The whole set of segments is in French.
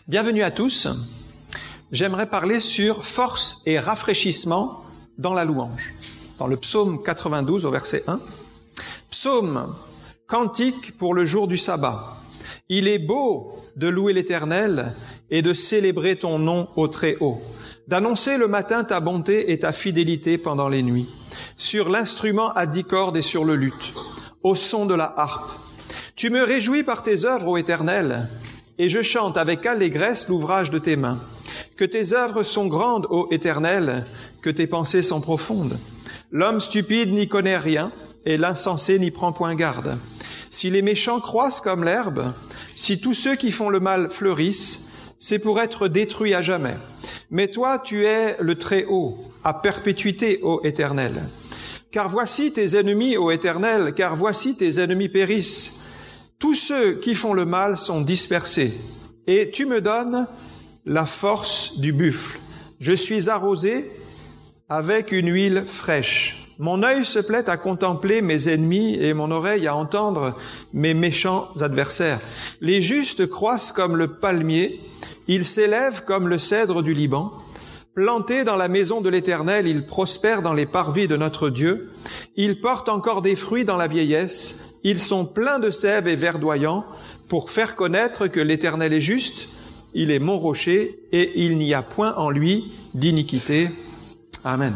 Bienvenue à tous. J'aimerais parler sur force et rafraîchissement dans la louange. Dans le psaume 92 au verset 1. Psaume, cantique pour le jour du sabbat. Il est beau de louer l'Éternel et de célébrer ton nom au Très-Haut, d'annoncer le matin ta bonté et ta fidélité pendant les nuits, sur l'instrument à 10 cordes et sur le luth, au son de la harpe. Tu me réjouis par tes œuvres, ô Éternel, et je chante avec allégresse l'ouvrage de tes mains. Que tes œuvres sont grandes, ô Éternel, que tes pensées sont profondes. L'homme stupide n'y connaît rien, et l'insensé n'y prend point garde. Si les méchants croissent comme l'herbe, si tous ceux qui font le mal fleurissent, c'est pour être détruits à jamais. Mais toi, tu es le Très-Haut, à perpétuité, ô Éternel. Car voici tes ennemis, ô Éternel, car voici tes ennemis périssent. Tous ceux qui font le mal sont dispersés, et tu me donnes la force du buffle. Je suis arrosé avec une huile fraîche. Mon œil se plaît à contempler mes ennemis et mon oreille à entendre mes méchants adversaires. Les justes croissent comme le palmier, ils s'élèvent comme le cèdre du Liban. Plantés dans la maison de l'Éternel, ils prospèrent dans les parvis de notre Dieu. Ils portent encore des fruits dans la vieillesse. Ils sont pleins de sève et verdoyants pour faire connaître que l'Éternel est juste. Il est mon rocher et il n'y a point en lui d'iniquité. Amen.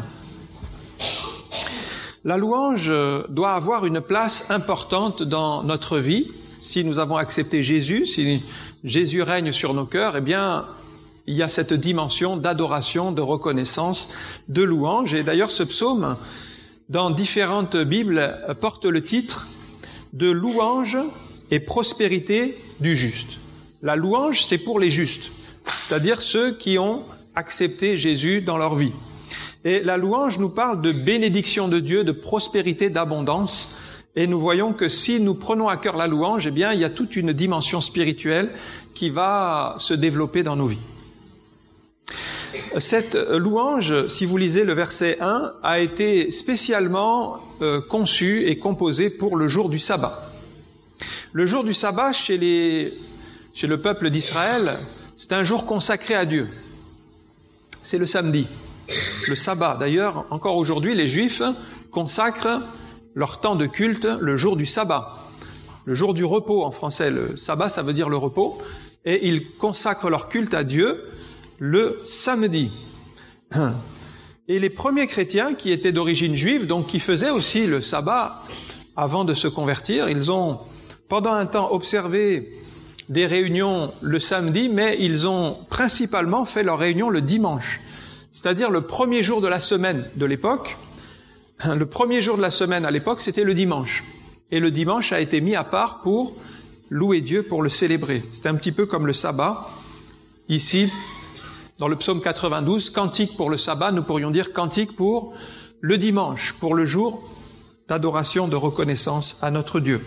La louange doit avoir une place importante dans notre vie. Si nous avons accepté Jésus, si Jésus règne sur nos cœurs, eh bien, il y a cette dimension d'adoration, de reconnaissance, de louange. Et d'ailleurs, ce psaume, dans différentes Bibles, porte le titre de louange et prospérité du juste. La louange, c'est pour les justes, c'est-à-dire ceux qui ont accepté Jésus dans leur vie. Et la louange nous parle de bénédiction de Dieu, de prospérité, d'abondance. Et nous voyons que si nous prenons à cœur la louange, eh bien, il y a toute une dimension spirituelle qui va se développer dans nos vies. Cette louange, si vous lisez le verset 1, a été spécialement conçue et composée pour le jour du sabbat. Le jour du sabbat, chez le peuple d'Israël, c'est un jour consacré à Dieu. C'est le samedi, le sabbat. D'ailleurs, encore aujourd'hui, les Juifs consacrent leur temps de culte le jour du sabbat. Le jour du repos en français, le sabbat, ça veut dire le repos. Et ils consacrent leur culte à Dieu le samedi. Et les premiers chrétiens qui étaient d'origine juive, donc qui faisaient aussi le sabbat avant de se convertir, ils ont pendant un temps observé des réunions le samedi, mais ils ont principalement fait leurs réunions le dimanche, c'est-à-dire le premier jour de la semaine de l'époque. Le premier jour de la semaine à l'époque, c'était le dimanche. Et le dimanche a été mis à part pour louer Dieu, pour le célébrer. C'est un petit peu comme le sabbat. Ici, dans le psaume 92, cantique pour le sabbat, nous pourrions dire cantique pour le dimanche, pour le jour d'adoration, de reconnaissance à notre Dieu.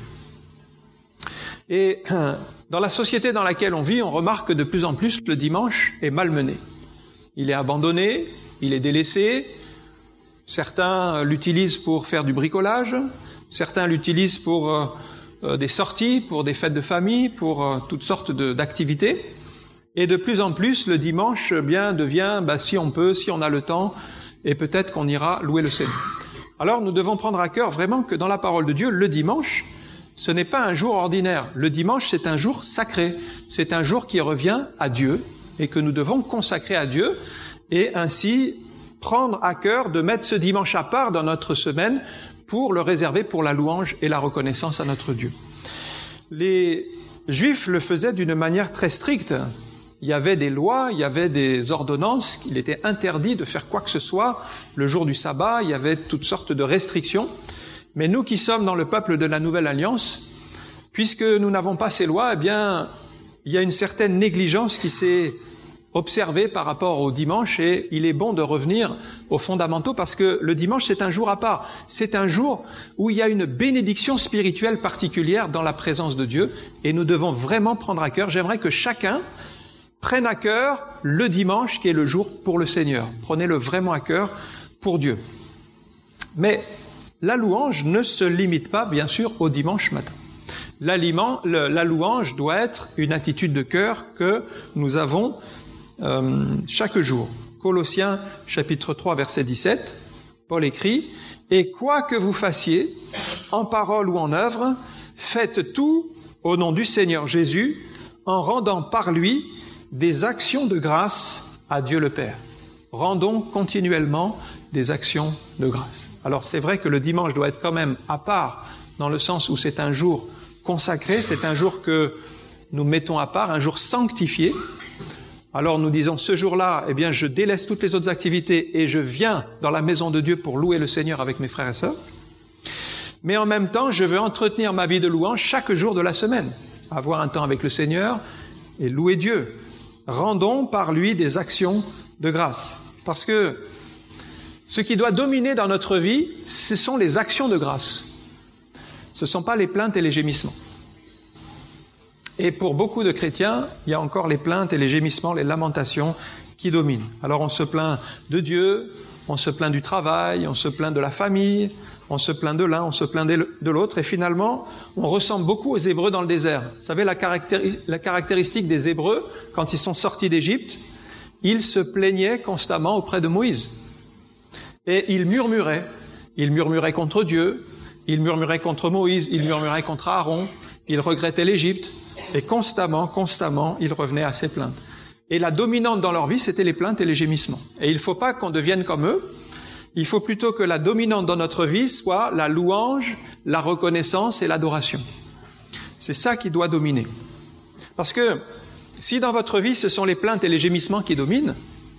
Et dans la société dans laquelle on vit, on remarque que de plus en plus le dimanche est malmené. Il est abandonné, il est délaissé. Certains l'utilisent pour faire du bricolage, certains l'utilisent pour des sorties, pour des fêtes de famille, pour toutes sortes d'activités. Et de plus en plus, le dimanche devient, si on peut, si on a le temps, et peut-être qu'on ira louer le Seigneur. Alors nous devons prendre à cœur vraiment que dans la parole de Dieu, le dimanche, ce n'est pas un jour ordinaire. Le dimanche, c'est un jour sacré. C'est un jour qui revient à Dieu et que nous devons consacrer à Dieu et ainsi prendre à cœur de mettre ce dimanche à part dans notre semaine pour le réserver pour la louange et la reconnaissance à notre Dieu. Les Juifs le faisaient d'une manière très stricte. Il y avait des lois, il y avait des ordonnances, qu'il était interdit de faire quoi que ce soit le jour du sabbat, il y avait toutes sortes de restrictions. Mais nous qui sommes dans le peuple de la Nouvelle Alliance, puisque nous n'avons pas ces lois, eh bien, il y a une certaine négligence qui s'est observée par rapport au dimanche et il est bon de revenir aux fondamentaux parce que le dimanche, c'est un jour à part. C'est un jour où il y a une bénédiction spirituelle particulière dans la présence de Dieu et nous devons vraiment prendre à cœur. J'aimerais que chacun prenne à cœur le dimanche qui est le jour pour le Seigneur. Prenez-le vraiment à cœur pour Dieu. Mais la louange ne se limite pas, bien sûr, au dimanche matin. la louange doit être une attitude de cœur que nous avons chaque jour. Colossiens chapitre 3 verset 17, Paul écrit « Et quoi que vous fassiez, en parole ou en œuvre, faites tout au nom du Seigneur Jésus, en rendant par lui des actions de grâce à Dieu le Père. » Rendons continuellement des actions de grâce. Alors c'est vrai que le dimanche doit être quand même à part, dans le sens où c'est un jour consacré, c'est un jour que nous mettons à part, un jour sanctifié. Alors nous disons ce jour-là, eh bien je délaisse toutes les autres activités et je viens dans la maison de Dieu pour louer le Seigneur avec mes frères et sœurs. Mais en même temps, je veux entretenir ma vie de louange chaque jour de la semaine, avoir un temps avec le Seigneur et louer Dieu. Rendons par lui des actions de grâce. Parce que ce qui doit dominer dans notre vie, ce sont les actions de grâce. Ce ne sont pas les plaintes et les gémissements. Et pour beaucoup de chrétiens, il y a encore les plaintes et les gémissements, les lamentations qui dominent. Alors on se plaint de Dieu, on se plaint du travail, on se plaint de la famille, on se plaint de l'un, on se plaint de l'autre, et finalement, on ressemble beaucoup aux Hébreux dans le désert. Vous savez, la caractéristique des Hébreux, quand ils sont sortis d'Égypte, ils se plaignaient constamment auprès de Moïse. Et ils murmuraient. Ils murmuraient contre Dieu, ils murmuraient contre Moïse, ils murmuraient contre Aaron, ils regrettaient l'Égypte. Et constamment, ils revenaient à ces plaintes. Et la dominante dans leur vie, c'était les plaintes et les gémissements. Et il ne faut pas qu'on devienne comme eux. Il faut plutôt que la dominante dans notre vie soit la louange, la reconnaissance et l'adoration. C'est ça qui doit dominer. Parce que si dans votre vie, ce sont les plaintes et les gémissements qui dominent,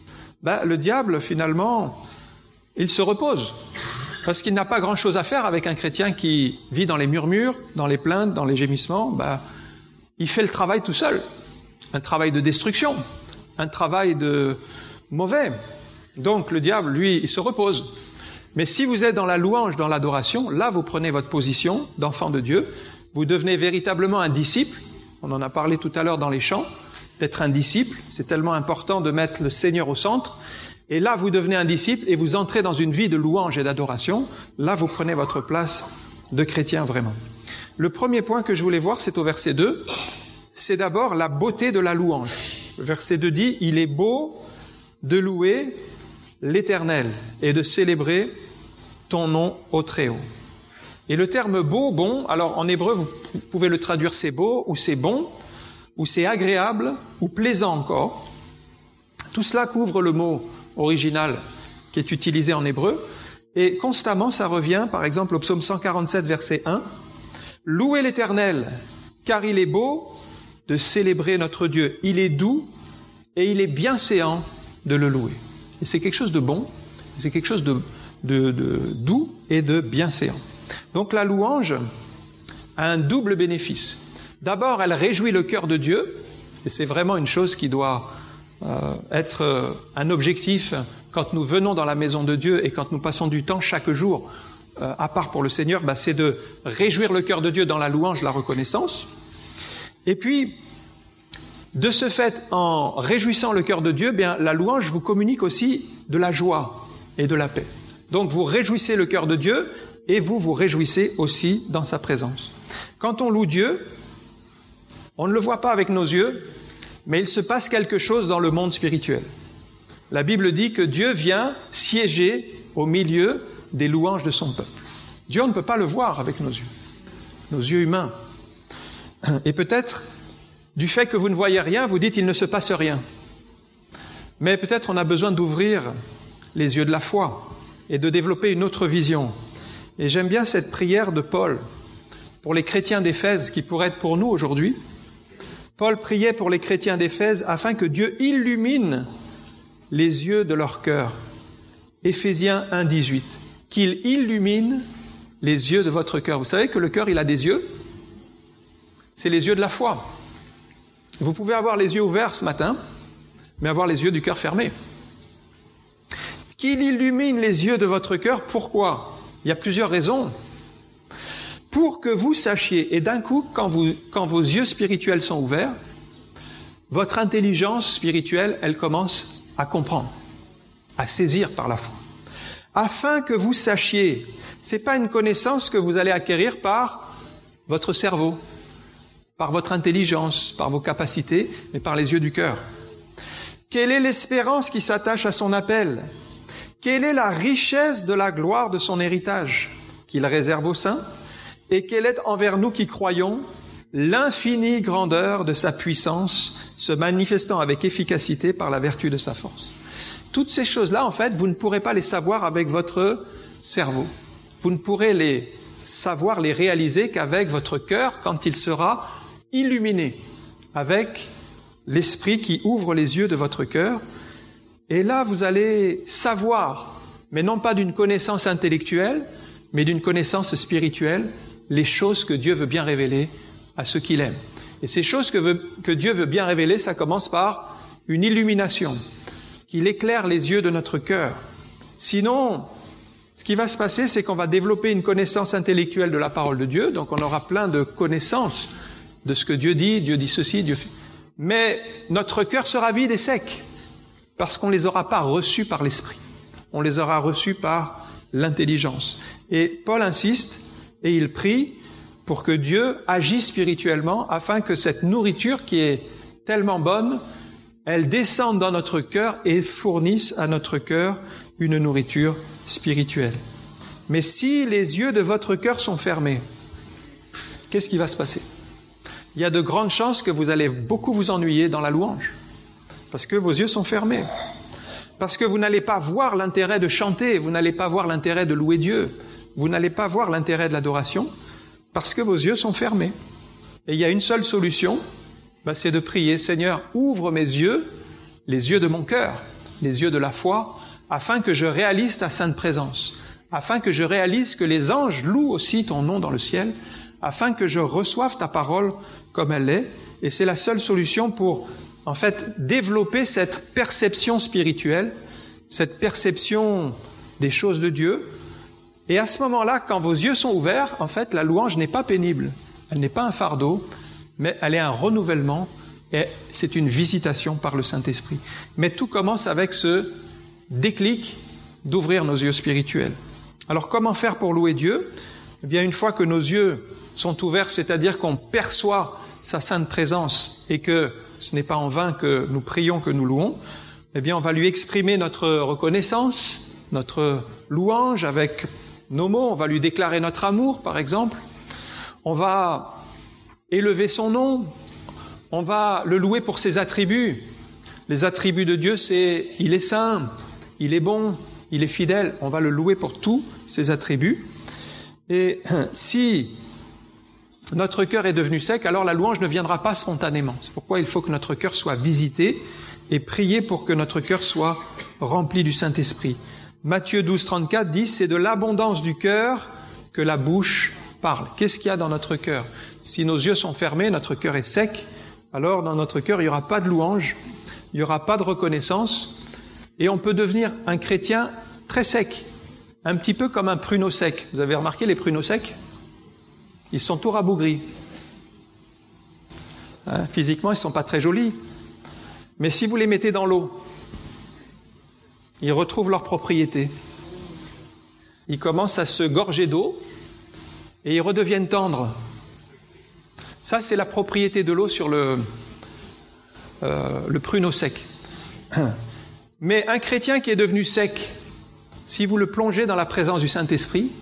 le diable, finalement, il se repose. Parce qu'il n'a pas grand-chose à faire avec un chrétien qui vit dans les murmures, dans les plaintes, dans les gémissements. Il fait le travail tout seul. Un travail de destruction, un travail de mauvais. Donc le diable, lui, il se repose. Mais si vous êtes dans la louange, dans l'adoration, là vous prenez votre position d'enfant de Dieu, vous devenez véritablement un disciple. On en a parlé tout à l'heure dans les chants, d'être un disciple. C'est tellement important de mettre le Seigneur au centre. Et là vous devenez un disciple et vous entrez dans une vie de louange et d'adoration. Là vous prenez votre place de chrétien vraiment. Le premier point que je voulais voir, c'est au verset 2. C'est d'abord la beauté de la louange. Le verset 2 dit « Il est beau de louer l'Éternel et de célébrer ton nom au Très-Haut. » Et le terme beau, bon, alors en hébreu, vous pouvez le traduire c'est beau, ou c'est bon, ou c'est agréable, ou plaisant encore. Tout cela couvre le mot original qui est utilisé en hébreu. Et constamment, ça revient, par exemple, au psaume 147, verset 1. « Louez l'Éternel, car il est beau de célébrer notre Dieu. Il est doux et il est bienséant de le louer. » Et c'est quelque chose de bon, c'est quelque chose de doux et de bienséant. Donc la louange a un double bénéfice. D'abord, elle réjouit le cœur de Dieu, et c'est vraiment une chose qui doit être un objectif quand nous venons dans la maison de Dieu et quand nous passons du temps chaque jour à part pour le Seigneur, c'est de réjouir le cœur de Dieu dans la louange, la reconnaissance. Et puis, de ce fait, en réjouissant le cœur de Dieu, la louange vous communique aussi de la joie et de la paix. Donc vous réjouissez le cœur de Dieu et vous vous réjouissez aussi dans sa présence. Quand on loue Dieu, on ne le voit pas avec nos yeux, mais il se passe quelque chose dans le monde spirituel. La Bible dit que Dieu vient siéger au milieu des louanges de son peuple. Dieu, on ne peut pas le voir avec nos yeux humains. Et peut-être, du fait que vous ne voyez rien, vous dites « il ne se passe rien ». Mais peut-être on a besoin d'ouvrir les yeux de la foi et de développer une autre vision. Et j'aime bien cette prière de Paul pour les chrétiens d'Éphèse qui pourrait être pour nous aujourd'hui. Paul priait pour les chrétiens d'Éphèse afin que Dieu illumine les yeux de leur cœur. Éphésiens 1, 18. Qu'il illumine les yeux de votre cœur. Vous savez que le cœur, il a des yeux. C'est les yeux de la foi. Vous pouvez avoir les yeux ouverts ce matin, mais avoir les yeux du cœur fermés. Qu'il illumine les yeux de votre cœur. Pourquoi? Il y a plusieurs raisons. Pour que vous sachiez, et d'un coup, quand vos yeux spirituels sont ouverts, votre intelligence spirituelle, elle commence à comprendre, à saisir par la foi. Afin que vous sachiez, c'est pas une connaissance que vous allez acquérir par votre cerveau. par votre intelligence, par vos capacités, mais par les yeux du cœur. Quelle est l'espérance qui s'attache à son appel? Quelle est la richesse de la gloire de son héritage qu'il réserve aux saints? Et quelle est envers nous qui croyons l'infinie grandeur de sa puissance se manifestant avec efficacité par la vertu de sa force? Toutes ces choses-là, en fait, vous ne pourrez pas les savoir avec votre cerveau. Vous ne pourrez les savoir, les réaliser qu'avec votre cœur quand il sera illuminé, avec l'esprit qui ouvre les yeux de votre cœur. Et là, vous allez savoir, mais non pas d'une connaissance intellectuelle, mais d'une connaissance spirituelle, les choses que Dieu veut bien révéler à ceux qu'il aime. Et ces choses que Dieu veut bien révéler, ça commence par une illumination, qu'il éclaire les yeux de notre cœur. Sinon, ce qui va se passer, c'est qu'on va développer une connaissance intellectuelle de la parole de Dieu, donc on aura plein de connaissances de ce que Dieu dit ceci, Dieu fait. Mais notre cœur sera vide et sec, parce qu'on ne les aura pas reçus par l'esprit. On les aura reçus par l'intelligence. Et Paul insiste, et il prie pour que Dieu agisse spirituellement, afin que cette nourriture qui est tellement bonne, elle descende dans notre cœur et fournisse à notre cœur une nourriture spirituelle. Mais si les yeux de votre cœur sont fermés, qu'est-ce qui va se passer? Il y a de grandes chances que vous allez beaucoup vous ennuyer dans la louange, parce que vos yeux sont fermés, parce que vous n'allez pas voir l'intérêt de chanter, vous n'allez pas voir l'intérêt de louer Dieu, vous n'allez pas voir l'intérêt de l'adoration, parce que vos yeux sont fermés. Et il y a une seule solution, c'est de prier, Seigneur, ouvre mes yeux, les yeux de mon cœur, les yeux de la foi, afin que je réalise ta sainte présence, afin que je réalise que les anges louent aussi ton nom dans le ciel, afin que je reçoive ta parole comme elle est. Et c'est la seule solution pour, en fait, développer cette perception spirituelle, cette perception des choses de Dieu. Et à ce moment-là, quand vos yeux sont ouverts, en fait, la louange n'est pas pénible, elle n'est pas un fardeau, mais elle est un renouvellement et c'est une visitation par le Saint-Esprit. Mais tout commence avec ce déclic d'ouvrir nos yeux spirituels. Alors comment faire pour louer Dieu? Eh bien, une fois que nos yeux sont ouverts, c'est-à-dire qu'on perçoit sa sainte présence et que ce n'est pas en vain que nous prions, que nous louons, eh bien, on va lui exprimer notre reconnaissance, notre louange avec nos mots, on va lui déclarer notre amour, par exemple. On va élever son nom, on va le louer pour ses attributs. Les attributs de Dieu, c'est « il est saint », « il est bon », « il est fidèle ». On va le louer pour tous ses attributs. Et si notre cœur est devenu sec, alors la louange ne viendra pas spontanément. C'est pourquoi il faut que notre cœur soit visité et prier pour que notre cœur soit rempli du Saint-Esprit. Matthieu 12, 34 dit « C'est de l'abondance du cœur que la bouche parle ». Qu'est-ce qu'il y a dans notre cœur? Si nos yeux sont fermés, notre cœur est sec, alors dans notre cœur, il n'y aura pas de louange, il n'y aura pas de reconnaissance, et on peut devenir un chrétien très sec, un petit peu comme un pruneau sec. Vous avez remarqué les pruneaux secs? Ils sont tout rabougris. Physiquement, ils ne sont pas très jolis. Mais si vous les mettez dans l'eau, ils retrouvent leur propriété. Ils commencent à se gorger d'eau et ils redeviennent tendres. Ça, c'est la propriété de l'eau sur le pruneau sec. Mais un chrétien qui est devenu sec, si vous le plongez dans la présence du Saint-Esprit,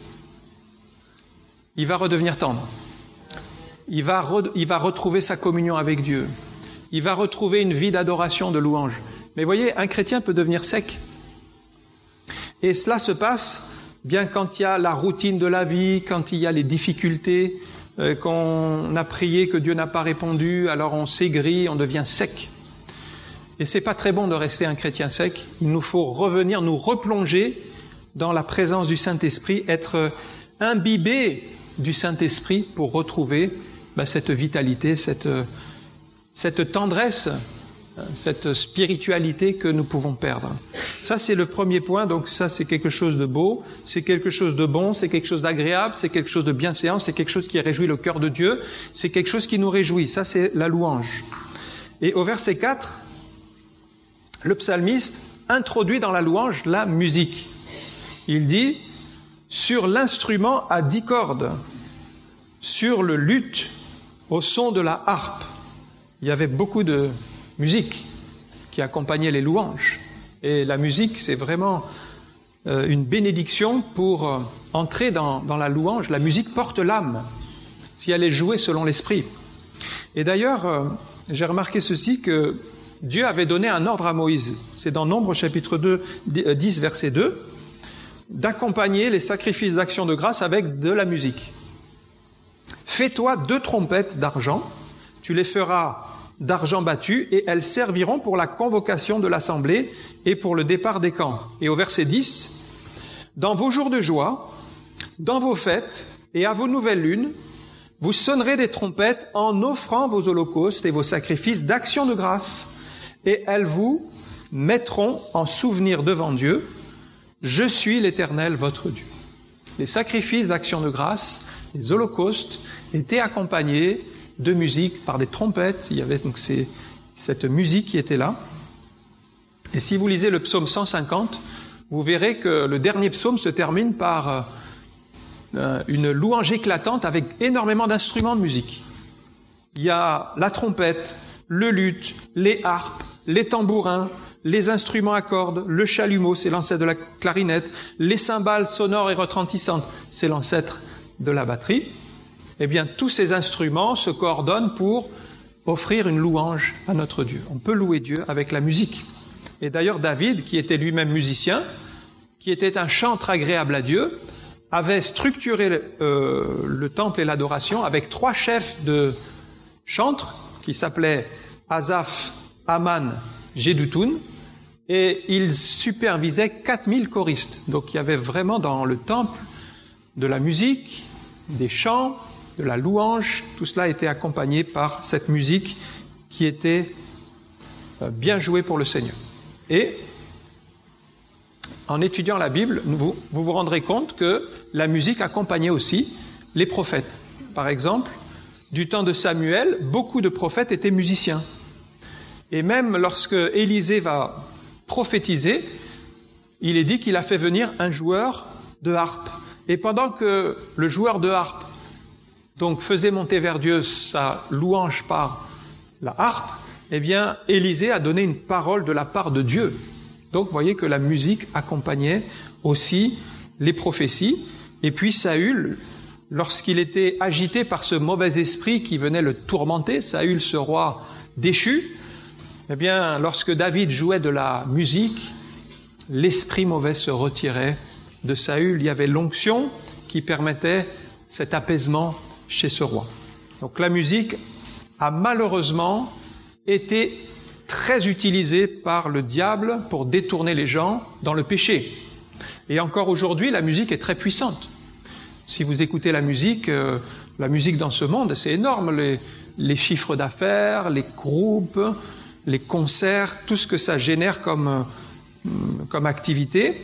il va redevenir tendre. Il va retrouver sa communion avec Dieu. Il va retrouver une vie d'adoration, de louange. Mais voyez, un chrétien peut devenir sec. Et cela se passe bien quand il y a la routine de la vie, quand il y a les difficultés, qu'on a prié, que Dieu n'a pas répondu, alors on s'aigrit, on devient sec. Et c'est pas très bon de rester un chrétien sec. Il nous faut revenir, nous replonger dans la présence du Saint-Esprit, être imbibé du Saint-Esprit pour retrouver cette vitalité, cette tendresse, cette spiritualité que nous pouvons perdre. Ça, c'est le premier point. Donc ça, c'est quelque chose de beau, c'est quelque chose de bon, c'est quelque chose d'agréable, c'est quelque chose de bienséant, c'est quelque chose qui réjouit le cœur de Dieu, c'est quelque chose qui nous réjouit. Ça, c'est la louange. Et au verset 4, le psalmiste introduit dans la louange la musique. Il dit « Sur l'instrument à 10 cordes, sur le luth, au son de la harpe. Il y avait beaucoup de musique qui accompagnait les louanges. Et la musique, c'est vraiment une bénédiction pour entrer dans la louange. La musique porte l'âme, si elle est jouée selon l'esprit. Et d'ailleurs, j'ai remarqué ceci, que Dieu avait donné un ordre à Moïse. C'est dans Nombre chapitre 2, 10, verset 2, d'accompagner les sacrifices d'action de grâce avec de la musique. Fais-toi 2 trompettes d'argent, tu les feras d'argent battu, et elles serviront pour la convocation de l'assemblée et pour le départ des camps. Et au verset 10, dans vos jours de joie, dans vos fêtes et à vos nouvelles lunes, vous sonnerez des trompettes en offrant vos holocaustes et vos sacrifices d'action de grâce, et elles vous mettront en souvenir devant Dieu. Je suis l'Éternel, votre Dieu. Les sacrifices d'action de grâce, les holocaustes, étaient accompagnés de musique par des trompettes. Il y avait donc cette musique qui était là. Et si vous lisez le psaume 150, vous verrez que le dernier psaume se termine par une louange éclatante avec énormément d'instruments de musique. Il y a la trompette, le luth, les harpes, les tambourins, les instruments à cordes, le chalumeau, c'est l'ancêtre de la clarinette, les cymbales sonores et retentissantes, c'est l'ancêtre de la batterie. Eh bien, tous ces instruments se coordonnent pour offrir une louange à notre Dieu. On peut louer Dieu avec la musique. Et d'ailleurs, David, qui était lui-même musicien, qui était un chantre agréable à Dieu, avait structuré le temple et l'adoration avec 3 chefs de chantres qui s'appelaient Asaph, Aman, Jeduthun, et ils supervisaient 4000 choristes. Donc il y avait vraiment dans le temple de la musique, des chants, de la louange, tout cela était accompagné par cette musique qui était bien jouée pour le Seigneur. Et en étudiant la Bible, vous vous rendrez compte que la musique accompagnait aussi les prophètes. Par exemple, du temps de Samuel, beaucoup de prophètes étaient musiciens. Et même lorsque Élisée va prophétiser, il est dit qu'il a fait venir un joueur de harpe. Et pendant que le joueur de harpe donc faisait monter vers Dieu sa louange par la harpe, eh bien, Élisée a donné une parole de la part de Dieu. Donc, vous voyez que la musique accompagnait aussi les prophéties. Et puis, Saül, lorsqu'il était agité par ce mauvais esprit qui venait le tourmenter, Saül, ce roi déchu, eh bien, lorsque David jouait de la musique, l'esprit mauvais se retirait de Saül. Il y avait l'onction qui permettait cet apaisement chez ce roi. Donc la musique a malheureusement été très utilisée par le diable pour détourner les gens dans le péché. Et encore aujourd'hui, la musique est très puissante. Si vous écoutez la musique dans ce monde, c'est énorme. Les chiffres d'affaires, les groupes, les concerts, tout ce que ça génère comme activité.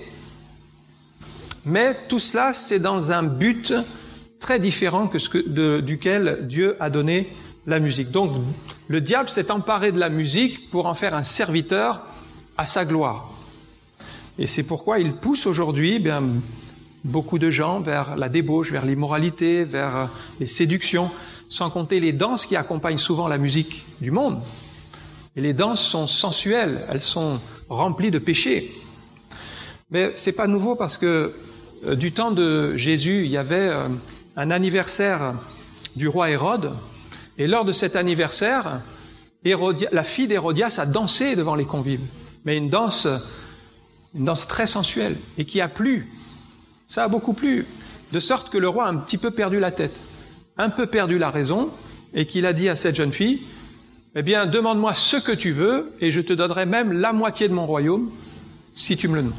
Mais tout cela, c'est dans un but très différent que duquel Dieu a donné la musique. Donc, le diable s'est emparé de la musique pour en faire un serviteur à sa gloire. Et c'est pourquoi il pousse aujourd'hui beaucoup de gens vers la débauche, vers l'immoralité, vers les séductions, sans compter les danses qui accompagnent souvent la musique du monde. Et les danses sont sensuelles, elles sont remplies de péchés. Mais c'est pas nouveau parce que du temps de Jésus, il y avait un anniversaire du roi Hérode, et lors de cet anniversaire, la fille d'Hérodias a dansé devant les convives, mais une danse très sensuelle, et qui a plu. Ça a beaucoup plu, de sorte que le roi a un petit peu perdu la tête, un peu perdu la raison, et qu'il a dit à cette jeune fille, eh bien, demande-moi ce que tu veux, et je te donnerai même la moitié de mon royaume, si tu me le demandes.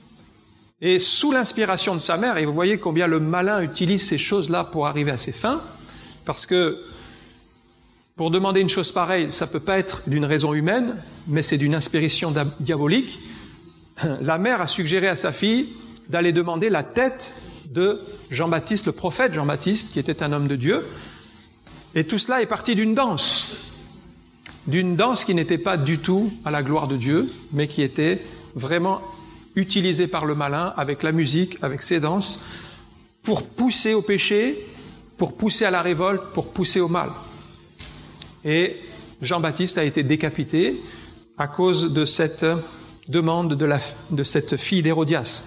Et sous l'inspiration de sa mère, et vous voyez combien le malin utilise ces choses-là pour arriver à ses fins, parce que pour demander une chose pareille, ça ne peut pas être d'une raison humaine, mais c'est d'une inspiration diabolique. La mère a suggéré à sa fille d'aller demander la tête de Jean-Baptiste, le prophète Jean-Baptiste, qui était un homme de Dieu. Et tout cela est parti d'une danse qui n'était pas du tout à la gloire de Dieu, mais qui était vraiment utilisé par le malin, avec la musique, avec ses danses, pour pousser au péché, pour pousser à la révolte, pour pousser au mal. Et Jean-Baptiste a été décapité à cause de cette demande de cette fille d'Hérodias.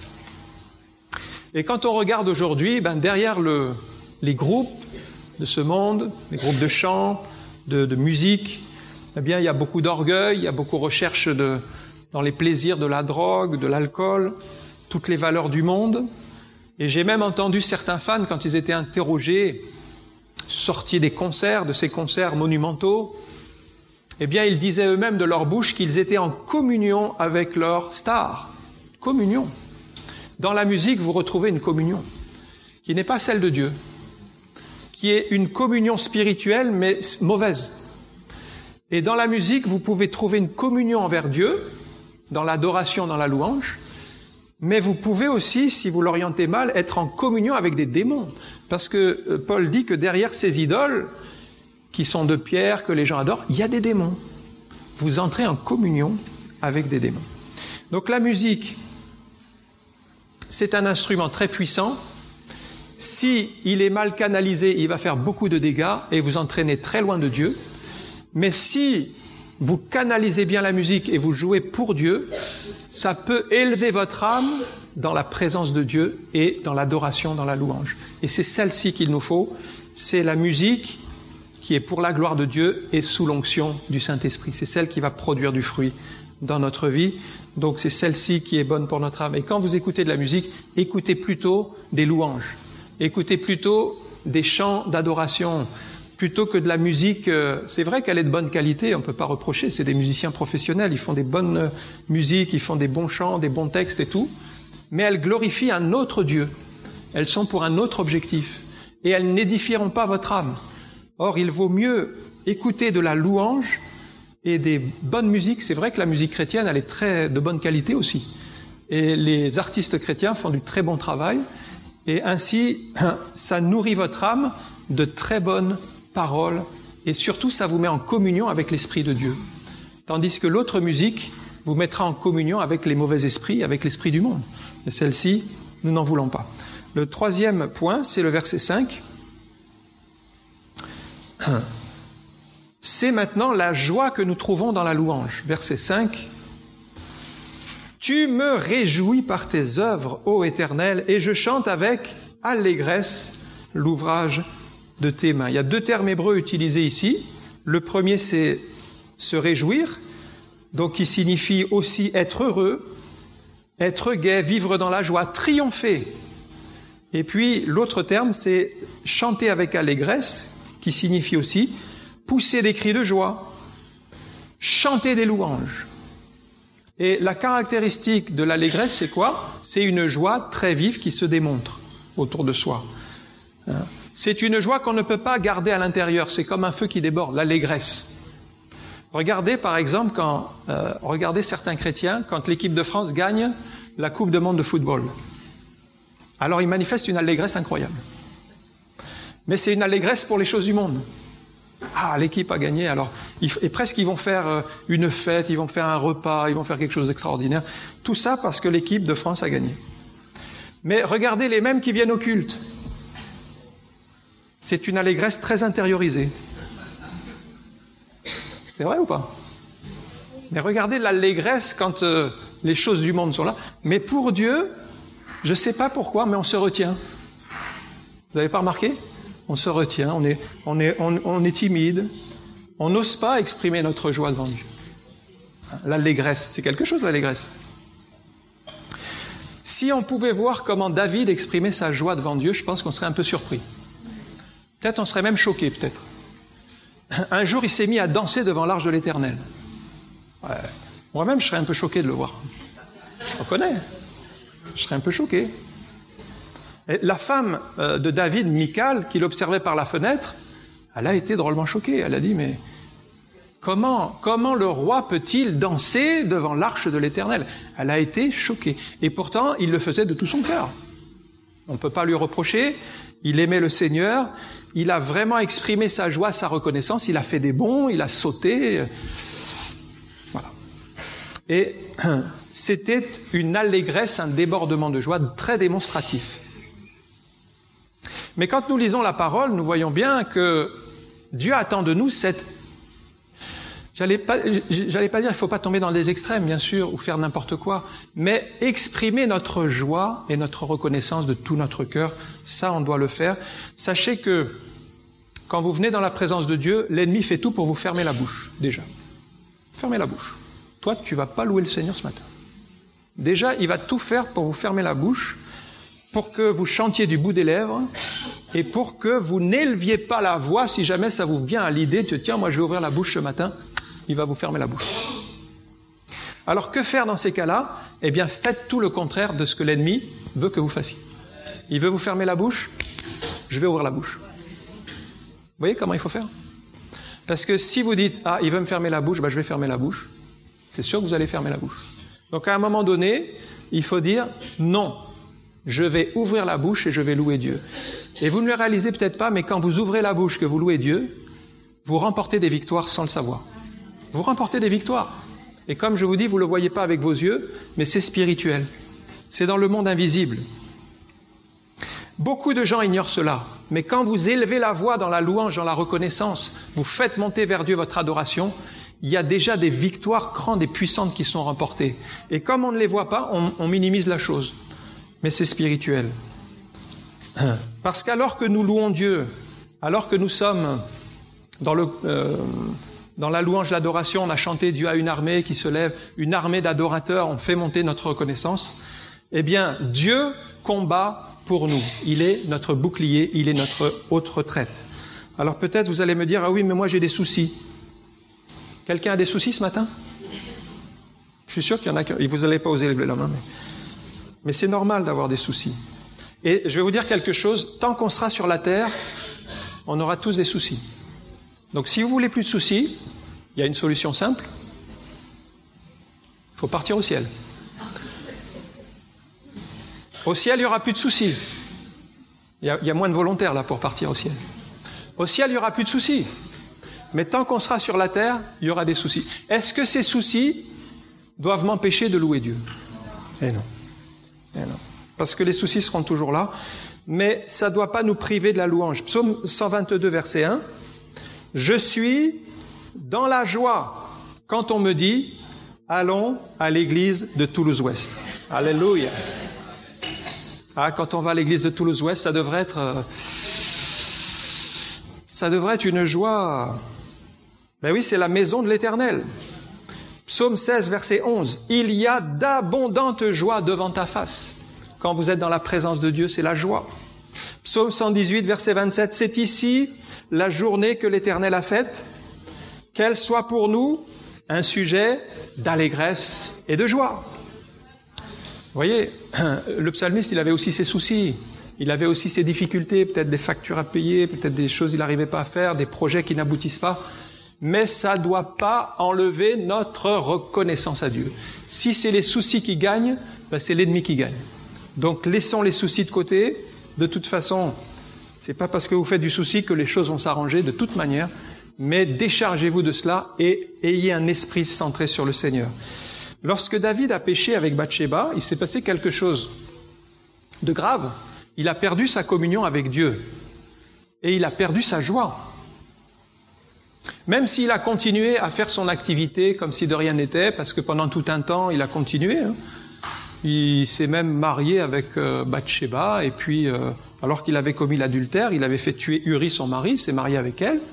Et quand on regarde aujourd'hui, derrière les groupes de ce monde, les groupes de chant, de musique, il y a beaucoup d'orgueil, il y a beaucoup de recherche dans les plaisirs de la drogue, de l'alcool, toutes les valeurs du monde. Et j'ai même entendu certains fans, quand ils étaient interrogés, sortis des concerts, de ces concerts monumentaux, ils disaient eux-mêmes de leur bouche qu'ils étaient en communion avec leur star. Communion. Dans la musique, vous retrouvez une communion qui n'est pas celle de Dieu, qui est une communion spirituelle, mais mauvaise. Et dans la musique, vous pouvez trouver une communion envers Dieu, dans l'adoration, dans la louange, mais vous pouvez aussi, si vous l'orientez mal, être en communion avec des démons. Parce que Paul dit que derrière ces idoles, qui sont de pierre, que les gens adorent, il y a des démons. Vous entrez en communion avec des démons. Donc la musique, c'est un instrument très puissant. Si il est mal canalisé, il va faire beaucoup de dégâts et vous entraîner très loin de Dieu. Mais si vous canalisez bien la musique et vous jouez pour Dieu, ça peut élever votre âme dans la présence de Dieu et dans l'adoration, dans la louange. Et c'est celle-ci qu'il nous faut. C'est la musique qui est pour la gloire de Dieu et sous l'onction du Saint-Esprit. C'est celle qui va produire du fruit dans notre vie. Donc c'est celle-ci qui est bonne pour notre âme. Et quand vous écoutez de la musique, écoutez plutôt des louanges. Écoutez plutôt des chants d'adoration, plutôt que de la musique. C'est vrai qu'elle est de bonne qualité, on ne peut pas reprocher, c'est des musiciens professionnels, ils font des bonnes musiques, ils font des bons chants, des bons textes et tout, mais elles glorifient un autre Dieu. Elles sont pour un autre objectif. Et elles n'édifieront pas votre âme. Or, il vaut mieux écouter de la louange et des bonnes musiques. C'est vrai que la musique chrétienne, elle est très de bonne qualité aussi. Et les artistes chrétiens font du très bon travail. Et ainsi, ça nourrit votre âme de très bonnes paroles. Et surtout, ça vous met en communion avec l'Esprit de Dieu. Tandis que l'autre musique vous mettra en communion avec les mauvais esprits, avec l'esprit du monde. Et celle-ci, nous n'en voulons pas. Le troisième point, c'est le verset 5. C'est maintenant la joie que nous trouvons dans la louange. Verset 5. Tu me réjouis par tes œuvres, ô Éternel, et je chante avec allégresse l'ouvrage de tes mains. Il y a deux termes hébreux utilisés ici. Le premier, c'est se réjouir, donc qui signifie aussi être heureux, être gai, vivre dans la joie, triompher. Et puis l'autre terme, c'est chanter avec allégresse, qui signifie aussi pousser des cris de joie, chanter des louanges. Et la caractéristique de l'allégresse, c'est quoi? C'est une joie très vive qui se démontre autour de soi. C'est une joie qu'on ne peut pas garder à l'intérieur, c'est comme un feu qui déborde, l'allégresse. Regardez par exemple regardez certains chrétiens, quand l'équipe de France gagne la Coupe du Monde de football. Alors ils manifestent une allégresse incroyable. Mais c'est une allégresse pour les choses du monde. Ah, l'équipe a gagné, alors et presque ils vont faire une fête, ils vont faire un repas, ils vont faire quelque chose d'extraordinaire. Tout ça parce que l'équipe de France a gagné. Mais regardez les mêmes qui viennent au culte. C'est une allégresse très intériorisée. C'est vrai ou pas? Mais regardez l'allégresse quand les choses du monde sont là. Mais pour Dieu, je ne sais pas pourquoi, mais on se retient. Vous n'avez pas remarqué? On se retient, on est timide, on n'ose pas exprimer notre joie devant Dieu. L'allégresse, c'est quelque chose l'allégresse. Si on pouvait voir comment David exprimait sa joie devant Dieu, je pense qu'on serait un peu surpris. Peut-être on serait même choqué, peut-être. Un jour, il s'est mis à danser devant l'arche de l'Éternel. Ouais. Moi-même, je serais un peu choqué de le voir. Je reconnais. Je serais un peu choqué. Et la femme de David, Michal, qui l'observait par la fenêtre, elle a été drôlement choquée. Elle a dit, mais comment le roi peut-il danser devant l'arche de l'Éternel? Elle a été choquée. Et pourtant, il le faisait de tout son cœur. On ne peut pas lui reprocher. Il aimait le Seigneur. Il a vraiment exprimé sa joie, sa reconnaissance. Il a fait des bonds, il a sauté. Voilà. Et c'était une allégresse, un débordement de joie très démonstratif. Mais quand nous lisons la parole, nous voyons bien que Dieu attend de nous cette J'allais pas dire il faut pas tomber dans des extrêmes, bien sûr, ou faire n'importe quoi, mais exprimer notre joie et notre reconnaissance de tout notre cœur, ça on doit le faire. Sachez que quand vous venez dans la présence de Dieu, l'ennemi fait tout pour vous fermer la bouche, déjà. Fermez la bouche. Toi, tu vas pas louer le Seigneur ce matin. Déjà, il va tout faire pour vous fermer la bouche, pour que vous chantiez du bout des lèvres, et pour que vous n'éleviez pas la voix si jamais ça vous vient à l'idée de tiens, moi je vais ouvrir la bouche ce matin. Il va vous fermer la bouche. Alors que faire dans ces cas-là? Eh bien, faites tout le contraire de ce que l'ennemi veut que vous fassiez. Il veut vous fermer la bouche, je vais ouvrir la bouche. Vous voyez comment il faut faire? Parce que si vous dites, ah, il veut me fermer la bouche, ben, je vais fermer la bouche, c'est sûr que vous allez fermer la bouche. Donc à un moment donné, il faut dire, non, je vais ouvrir la bouche et je vais louer Dieu. Et vous ne le réalisez peut-être pas, mais quand vous ouvrez la bouche, que vous louez Dieu, vous remportez des victoires sans le savoir. Vous remportez des victoires. Et comme je vous dis, vous ne le voyez pas avec vos yeux, mais c'est spirituel. C'est dans le monde invisible. Beaucoup de gens ignorent cela. Mais quand vous élevez la voix dans la louange, dans la reconnaissance, vous faites monter vers Dieu votre adoration, il y a déjà des victoires grandes et puissantes qui sont remportées. Et comme on ne les voit pas, on minimise la chose. Mais c'est spirituel. Parce qu'alors que nous louons Dieu, alors que nous sommes dans la louange, l'adoration, on a chanté Dieu a une armée qui se lève, une armée d'adorateurs, on fait monter notre reconnaissance. Eh bien, Dieu combat pour nous. Il est notre bouclier, il est notre haute retraite. Alors peut-être vous allez me dire, ah oui, mais moi j'ai des soucis. Quelqu'un a des soucis ce matin? Je suis sûr qu'il y en a qui... Vous n'allez pas oser lever la main, mais c'est normal d'avoir des soucis. Et je vais vous dire quelque chose, tant qu'on sera sur la terre, on aura tous des soucis. Donc si vous voulez plus de soucis, il y a une solution simple. Il faut partir au ciel. Au ciel, il n'y aura plus de soucis. Il y a moins de volontaires là pour partir au ciel. Au ciel, il n'y aura plus de soucis. Mais tant qu'on sera sur la terre, il y aura des soucis. Est-ce que ces soucis doivent m'empêcher de louer Dieu? Eh non. Eh non. Parce que les soucis seront toujours là. Mais ça ne doit pas nous priver de la louange. Psaume 122, verset 1. Je suis dans la joie quand on me dit « Allons à l'église de Toulouse-Ouest ». Alléluia. Ah, quand on va à l'église de Toulouse-Ouest, ça devrait être une joie. Ben oui, c'est la maison de l'Éternel. Psaume 16, verset 11. Il y a d'abondantes joies devant ta face. Quand vous êtes dans la présence de Dieu, c'est la joie. Psaume 118, verset 27. C'est ici la journée que l'Éternel a faite, qu'elle soit pour nous un sujet d'allégresse et de joie. Vous voyez, le psalmiste, il avait aussi ses soucis, il avait aussi ses difficultés, peut-être des factures à payer, peut-être des choses qu'il n'arrivait pas à faire, des projets qui n'aboutissent pas, mais ça ne doit pas enlever notre reconnaissance à Dieu. Si c'est les soucis qui gagnent, ben c'est l'ennemi qui gagne. Donc laissons les soucis de côté, de toute façon, c'est pas parce que vous faites du souci que les choses vont s'arranger de toute manière, mais déchargez-vous de cela et ayez un esprit centré sur le Seigneur. Lorsque David a péché avec Bathsheba, il s'est passé quelque chose de grave. Il a perdu sa communion avec Dieu et il a perdu sa joie. Même s'il a continué à faire son activité comme si de rien n'était, parce que pendant tout un temps, il a continué. Il s'est même marié avec Bathsheba et puis... alors qu'il avait commis l'adultère, il avait fait tuer Uri, son mari, s'est marié avec elle.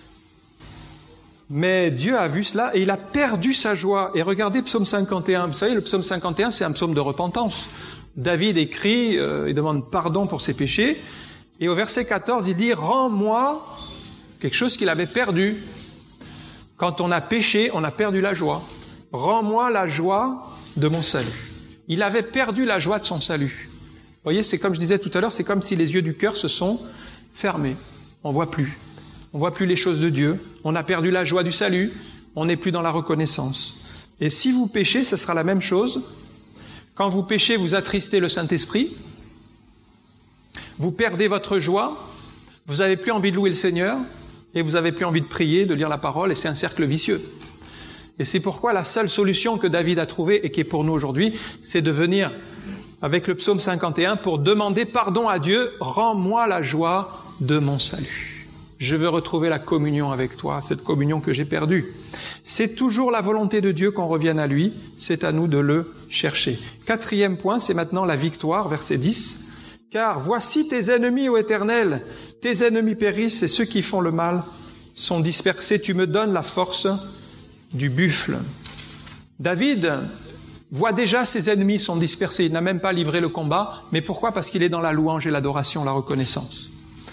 Mais Dieu a vu cela et il a perdu sa joie. Et regardez Psaume 51. Vous savez, le Psaume 51, c'est un psaume de repentance. David écrit, il demande pardon pour ses péchés. Et au verset 14, il dit « Rends-moi quelque chose qu'il avait perdu. » Quand on a péché, on a perdu la joie. « Rends-moi la joie de mon salut. » Il avait perdu la joie de son salut. Vous voyez, c'est comme je disais tout à l'heure, c'est comme si les yeux du cœur se sont fermés. On voit plus. On voit plus les choses de Dieu. On a perdu la joie du salut. On n'est plus dans la reconnaissance. Et si vous péchez, ce sera la même chose. Quand vous péchez, vous attristez le Saint-Esprit. Vous perdez votre joie. Vous n'avez plus envie de louer le Seigneur. Et vous n'avez plus envie de prier, de lire la parole. Et c'est un cercle vicieux. Et c'est pourquoi la seule solution que David a trouvée et qui est pour nous aujourd'hui, c'est de venir avec le psaume 51 pour demander pardon à Dieu. Rends-moi la joie de mon salut. Je veux retrouver la communion avec toi, cette communion que j'ai perdue. C'est toujours la volonté de Dieu qu'on revienne à lui, c'est à nous de le chercher. 4e point, c'est maintenant la victoire, verset 10. Car voici tes ennemis, ô Éternel, tes ennemis périssent et ceux qui font le mal sont dispersés. Tu me donnes la force du buffle. David voit déjà ses ennemis sont dispersés. Il n'a même pas livré le combat. Mais pourquoi? Parce qu'il est dans la louange et l'adoration, la reconnaissance.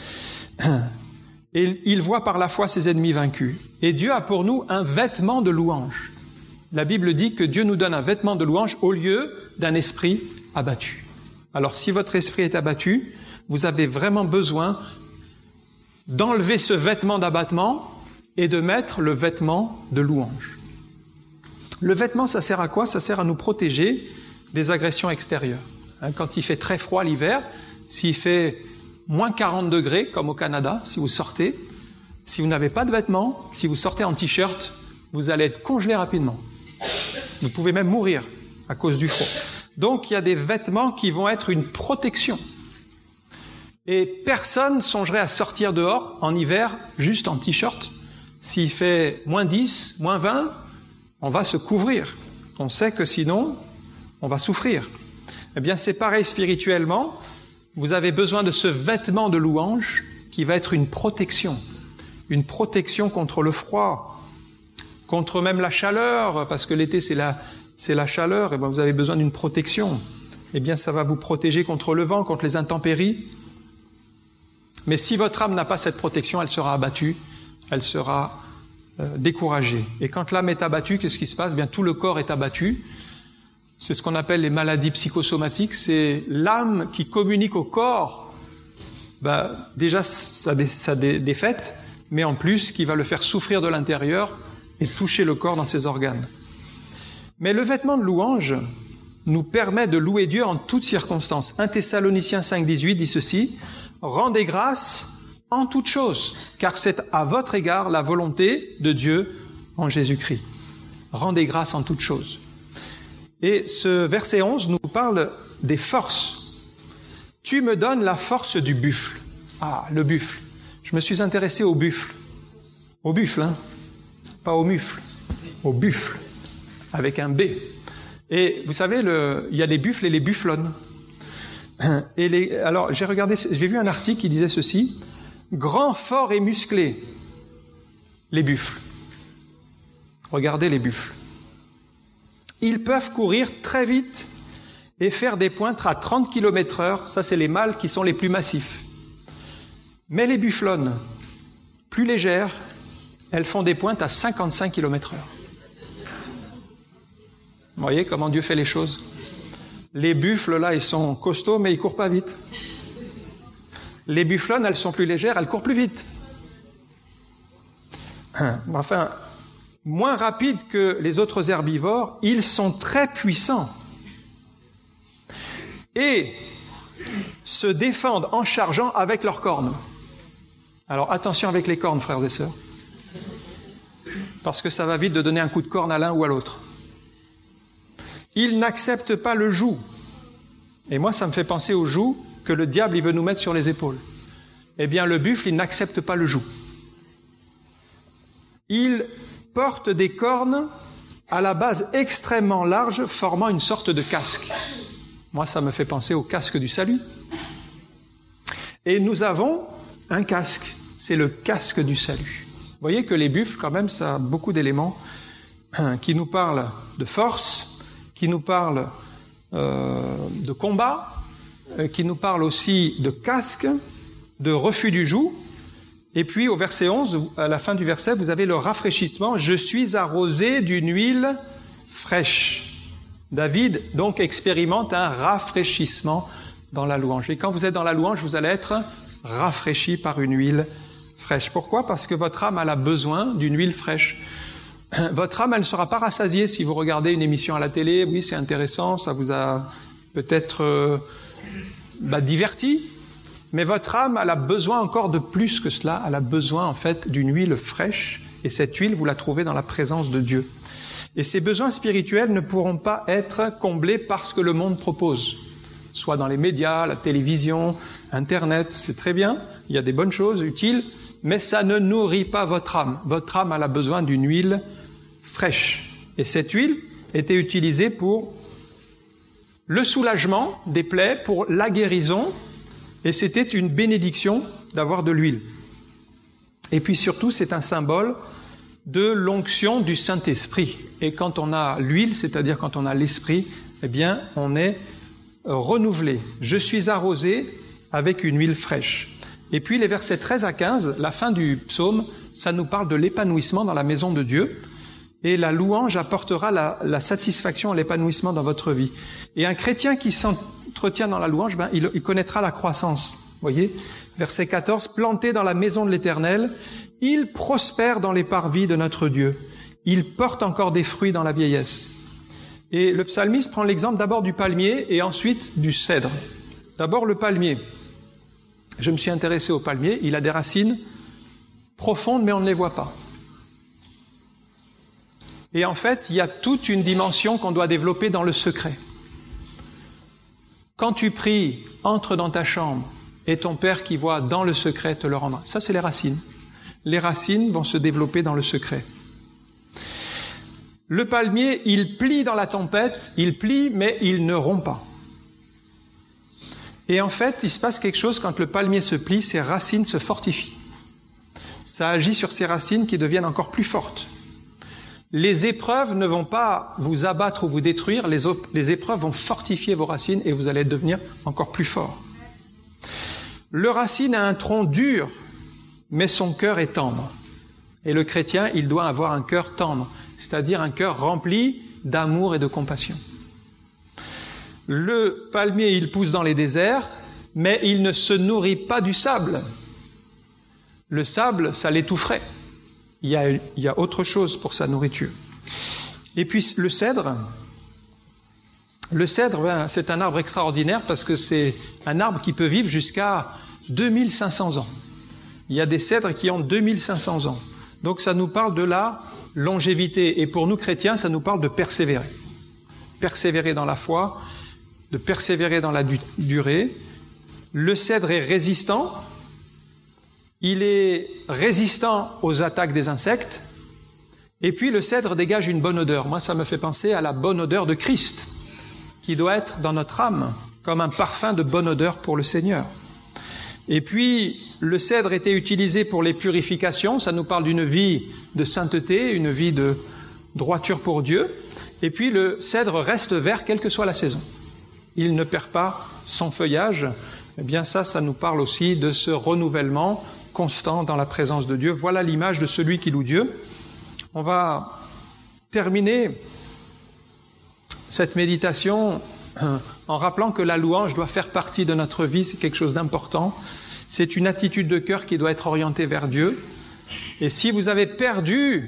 Et il voit par la foi ses ennemis vaincus. Et Dieu a pour nous un vêtement de louange. La Bible dit que Dieu nous donne un vêtement de louange au lieu d'un esprit abattu. Alors si votre esprit est abattu, vous avez vraiment besoin d'enlever ce vêtement d'abattement et de mettre le vêtement de louange. Le vêtement, ça sert à quoi? Ça sert à nous protéger des agressions extérieures. Quand il fait très froid l'hiver, s'il fait moins 40 degrés, comme au Canada, si vous sortez, si vous n'avez pas de vêtements, si vous sortez en t-shirt, vous allez être congelé rapidement. Vous pouvez même mourir à cause du froid. Donc, il y a des vêtements qui vont être une protection. Et personne songerait à sortir dehors en hiver juste en t-shirt. S'il fait moins 10, moins 20, on va se couvrir. On sait que sinon, on va souffrir. Eh bien, c'est pareil spirituellement. Vous avez besoin de ce vêtement de louange qui va être une protection contre le froid, contre même la chaleur, parce que l'été c'est la chaleur, et bien vous avez besoin d'une protection. Eh bien, ça va vous protéger contre le vent, contre les intempéries. Mais si votre âme n'a pas cette protection, elle sera abattue, elle sera découragée. Et quand l'âme est abattue, qu'est-ce qui se passe? Bien, tout le corps est abattu. C'est ce qu'on appelle les maladies psychosomatiques. C'est l'âme qui communique au corps, déjà sa défaite, mais en plus qui va le faire souffrir de l'intérieur et toucher le corps dans ses organes. Mais le vêtement de louange nous permet de louer Dieu en toutes circonstances. 1 Thessaloniciens 5,18 dit ceci: « Rendez grâce en toutes choses, car c'est à votre égard la volonté de Dieu en Jésus-Christ. » Rendez grâce en toutes choses. Et ce verset 11 nous parle des forces. « Tu me donnes la force du buffle. » Ah, le buffle. Je me suis intéressé au buffle. Au buffle, hein. Pas au mufle. Au buffle. Avec un B. Et vous savez, il y a les buffles et les bufflonnes. Alors, j'ai vu un article qui disait ceci: grands, forts et musclés, les buffles. Regardez les buffles. Ils peuvent courir très vite et faire des pointes à 30 km/h. Ça, c'est les mâles qui sont les plus massifs. Mais les bufflonnes, plus légères, elles font des pointes à 55 km/h. Vous voyez comment Dieu fait les choses? Les buffles, là, ils sont costauds, mais ils courent pas vite. Les bufflonnes, elles sont plus légères, elles courent plus vite. Enfin, moins rapides que les autres herbivores, ils sont très puissants. Et se défendent en chargeant avec leurs cornes. Alors attention avec les cornes, frères et sœurs. Parce que ça va vite de donner un coup de corne à l'un ou à l'autre. Ils n'acceptent pas le joug. Et moi, ça me fait penser au joug que le diable il veut nous mettre sur les épaules. Eh bien, le buffle, il n'accepte pas le joug. Il porte des cornes à la base extrêmement large, formant une sorte de casque. Moi, ça me fait penser au casque du salut. Et nous avons un casque. C'est le casque du salut. Vous voyez que les buffles, quand même, ça a beaucoup d'éléments qui nous parlent de force, qui nous parlent de combat, qui nous parlent aussi de casque, de refus du joug. Et puis au verset 11, à la fin du verset, vous avez le rafraîchissement. « Je suis arrosé d'une huile fraîche. » David, donc, expérimente un rafraîchissement dans la louange. Et quand vous êtes dans la louange, vous allez être rafraîchi par une huile fraîche. Pourquoi? Parce que votre âme, elle a besoin d'une huile fraîche. Votre âme, elle ne sera pas rassasiée si vous regardez une émission à la télé. Oui, c'est intéressant, ça vous a peut-être diverti. Mais votre âme, elle a besoin encore de plus que cela. Elle a besoin, en fait, d'une huile fraîche. Et cette huile, vous la trouvez dans la présence de Dieu. Et ces besoins spirituels ne pourront pas être comblés par ce que le monde propose. Soit dans les médias, la télévision, Internet, c'est très bien. Il y a des bonnes choses utiles. mais ça ne nourrit pas votre âme. Votre âme elle a besoin d'une huile fraîche. Et cette huile était utilisée pour le soulagement des plaies, pour la guérison, et c'était une bénédiction d'avoir de l'huile. Et puis surtout, c'est un symbole de l'onction du Saint-Esprit. Et quand on a l'huile, c'est-à-dire quand on a l'Esprit, eh bien, on est renouvelé. Je suis arrosé avec une huile fraîche. Et puis les versets 13 à 15, la fin du psaume, ça nous parle de l'épanouissement dans la maison de Dieu. Et la louange apportera la satisfaction, l'épanouissement dans votre vie. Et un chrétien qui s'entretient dans la louange, il connaîtra la croissance. Voyez, verset 14, planté dans la maison de l'Éternel, il prospère dans les parvis de notre Dieu. Il porte encore des fruits dans la vieillesse. Et le psalmiste prend l'exemple d'abord du palmier et ensuite du cèdre. D'abord le palmier. Je me suis intéressé au palmier. Il a des racines profondes, mais on ne les voit pas. Et en fait, il y a toute une dimension qu'on doit développer dans le secret. Quand tu pries, entre dans ta chambre, et ton Père qui voit dans le secret te le rendra. Ça, c'est les racines. Les racines vont se développer dans le secret. Le palmier, il plie dans la tempête, il plie, mais il ne rompt pas. Et en fait, il se passe quelque chose quand le palmier se plie, ses racines se fortifient. Ça agit sur ses racines qui deviennent encore plus fortes. Les épreuves ne vont pas vous abattre ou vous détruire, les épreuves vont fortifier vos racines et vous allez devenir encore plus fort. Le racine a un tronc dur, mais son cœur est tendre. Et le chrétien, il doit avoir un cœur tendre, c'est-à-dire un cœur rempli d'amour et de compassion. Le palmier, il pousse dans les déserts, mais il ne se nourrit pas du sable. Le sable, ça l'étoufferait. Il y a autre chose pour sa nourriture. Et puis le cèdre, c'est un arbre extraordinaire parce que c'est un arbre qui peut vivre jusqu'à 2500 ans. Il y a des cèdres qui ont 2500 ans. Donc ça nous parle de la longévité. Et pour nous chrétiens, ça nous parle de persévérer. Persévérer dans la foi, de persévérer dans la durée. Le cèdre est résistant. Il est résistant aux attaques des insectes. Et puis le cèdre dégage une bonne odeur. Moi, ça me fait penser à la bonne odeur de Christ, qui doit être dans notre âme, comme un parfum de bonne odeur pour le Seigneur. Et puis, le cèdre était utilisé pour les purifications. Ça nous parle d'une vie de sainteté, une vie de droiture pour Dieu. Et puis, le cèdre reste vert, quelle que soit la saison. Il ne perd pas son feuillage. Eh bien, ça nous parle aussi de ce renouvellement constant dans la présence de Dieu. Voilà l'image de celui qui loue Dieu. On va terminer cette méditation en rappelant que la louange doit faire partie de notre vie, c'est quelque chose d'important. C'est une attitude de cœur qui doit être orientée vers Dieu. Et si vous avez perdu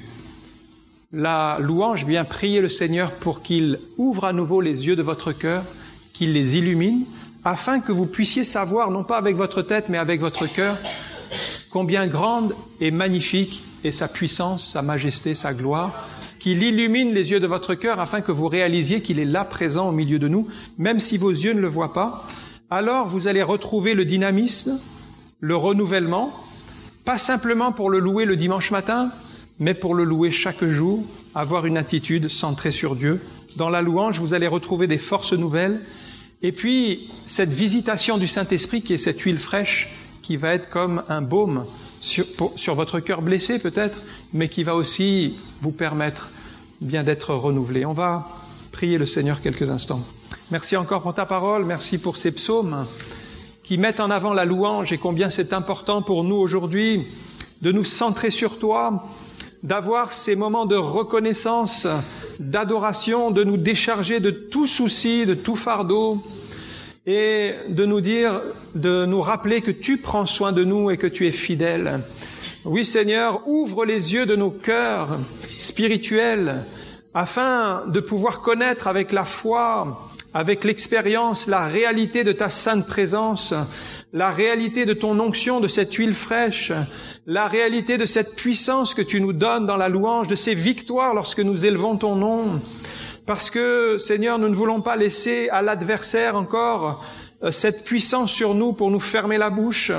la louange, bien priez le Seigneur pour qu'il ouvre à nouveau les yeux de votre cœur, qu'il les illumine, afin que vous puissiez savoir, non pas avec votre tête, mais avec votre cœur, combien grande et magnifique est sa puissance, sa majesté, sa gloire, qu'il illumine les yeux de votre cœur afin que vous réalisiez qu'il est là présent au milieu de nous, même si vos yeux ne le voient pas. Alors vous allez retrouver le dynamisme, le renouvellement, pas simplement pour le louer le dimanche matin, mais pour le louer chaque jour, avoir une attitude centrée sur Dieu. Dans la louange, vous allez retrouver des forces nouvelles, et puis cette visitation du Saint-Esprit qui est cette huile fraîche, qui va être comme un baume sur votre cœur blessé peut-être, mais qui va aussi vous permettre bien d'être renouvelé. On va prier le Seigneur quelques instants. Merci encore pour ta parole, merci pour ces psaumes qui mettent en avant la louange et combien c'est important pour nous aujourd'hui de nous centrer sur toi, d'avoir ces moments de reconnaissance, d'adoration, de nous décharger de tout souci, de tout fardeau, et de nous dire, de nous rappeler que tu prends soin de nous et que tu es fidèle. Oui, Seigneur, ouvre les yeux de nos cœurs spirituels afin de pouvoir connaître avec la foi, avec l'expérience, la réalité de ta sainte présence, la réalité de ton onction, de cette huile fraîche, la réalité de cette puissance que tu nous donnes dans la louange, de ces victoires lorsque nous élevons ton nom. Parce que, Seigneur, nous ne voulons pas laisser à l'adversaire encore cette puissance sur nous pour nous fermer la bouche,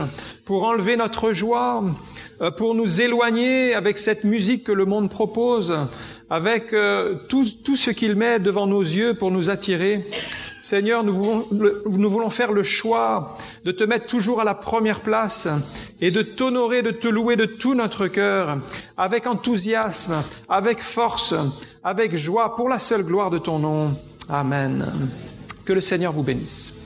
pour enlever notre joie, pour nous éloigner avec cette musique que le monde propose, avec tout ce qu'il met devant nos yeux pour nous attirer. Seigneur, nous voulons faire le choix de te mettre toujours à la première place et de t'honorer, de te louer de tout notre cœur, avec enthousiasme, avec force, avec joie, pour la seule gloire de ton nom. Amen. Que le Seigneur vous bénisse.